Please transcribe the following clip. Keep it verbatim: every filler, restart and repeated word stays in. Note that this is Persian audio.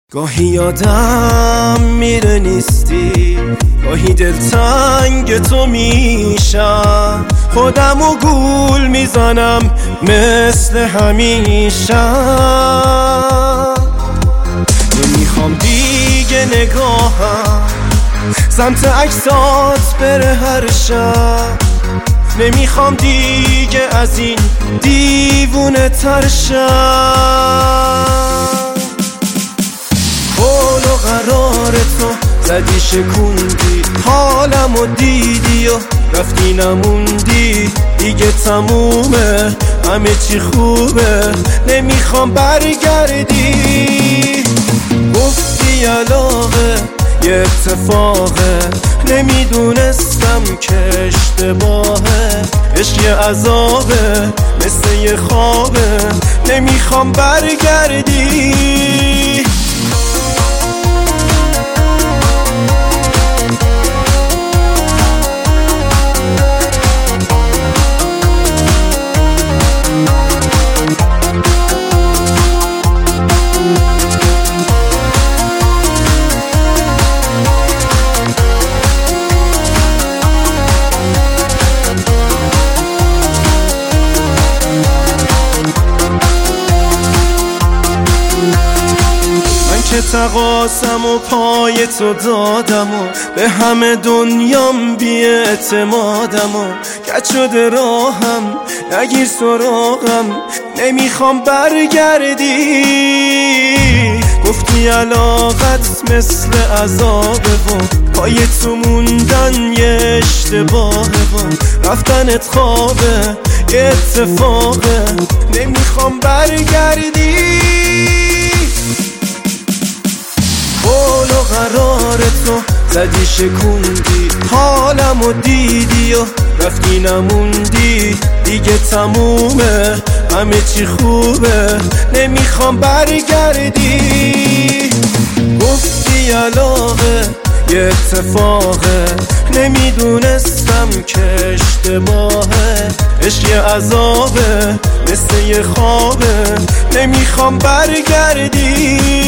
گاهی یادم میره نیستی، گاهی دلتنگ تو میشم، خودمو گول میزنم مثل همیشه. نمیخوام دیگه نگاهم سمت عکسات بره هر شب، نمیخوام دیگه از این دیوونه تر شم. قول و قرار تو زدی شکوندی، حالمو دیدی و رفتی نموندی، دیگه تمومه همه چی خوبه، نمیخوام برگردی. گفتی علاقه یه اتفاقه، نمیدونستم که اشتباهه، عشق یه عذابه مثل یه خوابه، نمیخوام برگردی. که تقاسم و پای تو دادم و به همه دنیام بی اعتمادم و کج شده راهم، نگیر سراغم، نمیخوام برگردی. گفتی علاقت مثل عذابه و پای تو موندن یه اشتباهه و رفتنت خوابه یه اتفاقه، نمیخوام برگردی. قول و قرار تو زدی شکوندی، حالمو دیدی و رفتی نموندی، دیگه تمومه همه چی خوبه، نمیخوام برگردی. گفتی علاقه یه اتفاقه، نمیدونستم که اشتباهه، عشق یه عذابه مثل یه خوابه، نمیخوام برگردی.